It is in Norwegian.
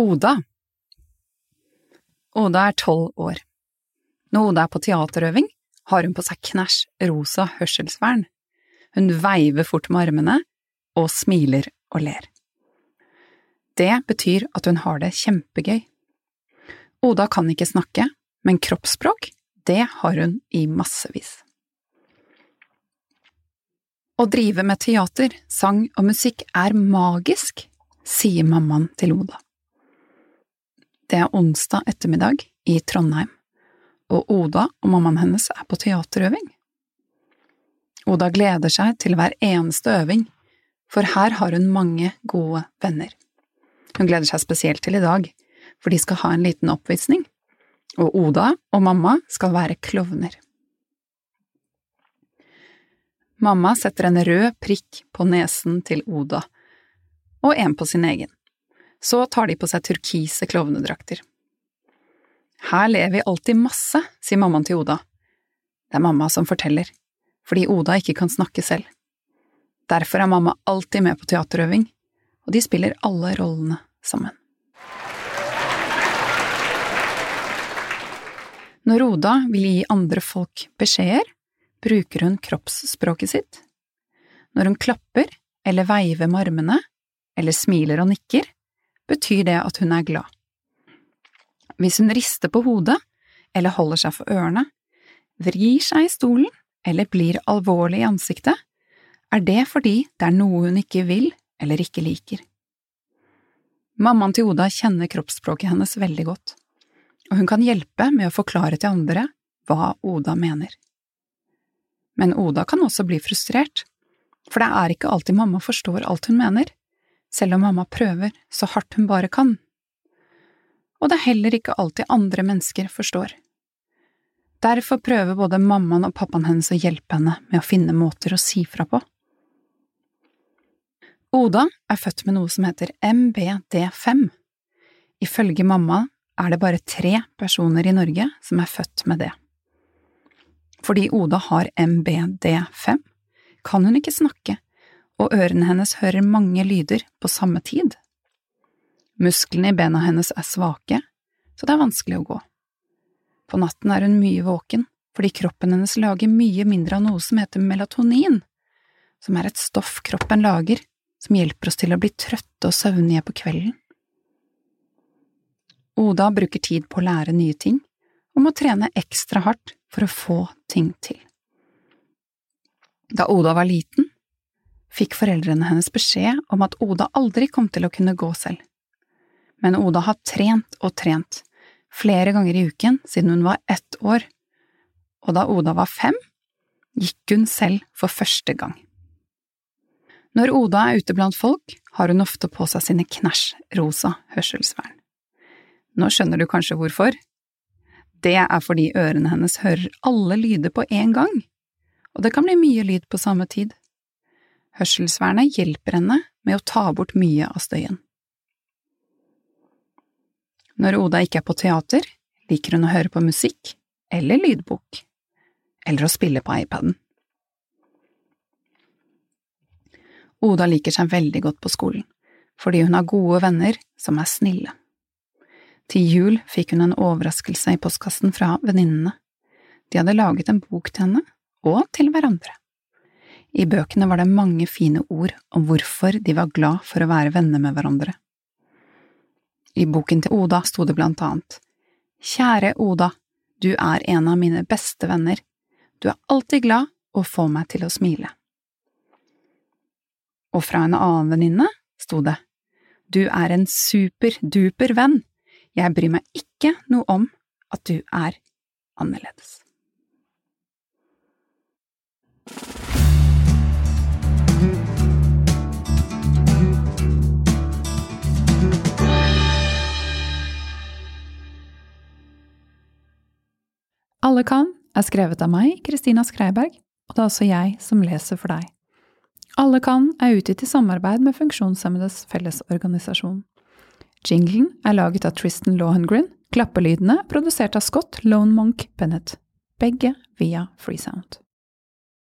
Oda. Oda 12 år. Når Oda på teaterøving, har hun på seg knæsj rosa hørselsvern. Hun veiver fort med armene, og smiler og ler. Det betyr at hun har det kjempegøy. Oda kan ikke snakke, men kroppsspråk, det har hun i massevis. Å drive med teater, sang og musikk er magisk, sier mammaen til Oda. Det er onsdag ettermiddag i Trondheim, og Oda og mammaen hennes er på teaterøving. Oda gleder seg til hver eneste øving, for her har hun mange gode venner. Hun gleder seg spesielt til i dag, for de skal ha en liten oppvisning, og Oda og mamma skal være klovner. Mamma setter en rød prikk på nesen til Oda, og en på sin egen. Så tar de på seg turkise klovnedrakter. Her ler vi alltid masse, sier mammaen til Oda. Det er mamma som forteller, fordi Oda ikke kan snakke selv. Derfor er mamma alltid med på teaterøving, og de spiller alle rollene sammen. Når Oda vil gi andre folk beskjeder, bruker hun kroppsspråket sitt. Når hun klapper eller veiver med armene, eller smiler og nikker, betyr det at hun er glad. Hvis hun rister på hodet, eller holder seg for ørene, vrir seg i stolen, eller blir alvorlig i ansiktet, er det fordi det er noe hun ikke vil eller ikke liker. Mammaen til Oda kjenner kroppsspråket hennes veldig godt, og hun kan hjelpe med å forklare til andre hva Oda mener. Men Oda kan også bli frustrert, for det er ikke alltid mamma forstår alt hun mener, selv om mamma prøver så hardt hun bare kan. Og det er heller ikke alltid andre mennesker forstår. Derfor prøver både mammaen og pappaen hennes å hjelpe henne med å finne måter å si fra på. Oda er født med noe som heter MBD5. Ifølge mamma er det bare 3 personer i Norge som er født med det. Fordi Oda har MBD5, kan hun ikke snakke, og ørene hennes hører mange lyder på samme tid. Musklene i bena hennes er svake, så det er vanskelig å gå. På natten er hun mye våken, fordi kroppen hennes lager mye mindre av noe som heter melatonin, som er et stoff kroppen lager, som hjelper oss til å bli trøtte og søvnige på kvelden. Oda bruker tid på å lære nye ting, og må trene ekstra hardt for å få ting til. Da Oda var liten, fikk foreldrene hennes beskjed om at Oda aldri kom til å kunne gå selv. Men Oda har trent og trent, flere ganger i uken siden hun var 1 år, og da Oda var 5, gikk hun selv for første gang. Når Oda er ute blant folk, har hun ofte på seg sine knæsj-rosa hørselsvern. Nå skjønner du kanskje hvorfor? Det er fordi ørene hennes hører alle lyder på en gang, og det kan bli mye lyd på samme tid. Hørselsvernet hjelper henne med å ta bort mye av støyen. Når Oda ikke er på teater, liker hun å høre på musikk, eller lydbok, eller å spille på iPaden. Oda liker seg veldig godt på skolen, fordi hun har gode venner som er snille. Til jul fikk hun en overraskelse i postkassen fra venninnene. De hadde laget en bok til henne, og til hverandre. I bøkene var det mange fine ord om hvorfor de var glad for å være venner med hverandre. I boken til Oda stod det blant annet: «Kjære Oda, du er en av mine beste venner. Du er alltid glad og får meg til å smile.» Og fra en annen venninne stod det: «Du er en superduper venn. Jeg bryr meg ikke noe om at du er annerledes.» Alle kan er skrevet av meg, Kristina Skreiberg, og det er også jeg som leser for deg. Alle kan er utgitt i samarbeid med Funksjonshemmedes Fellesorganisasjon. Jinglen er laget av Tristan Lohengrin, klappelydene produsert av Scott Lone Monk Bennett, begge via Freesound.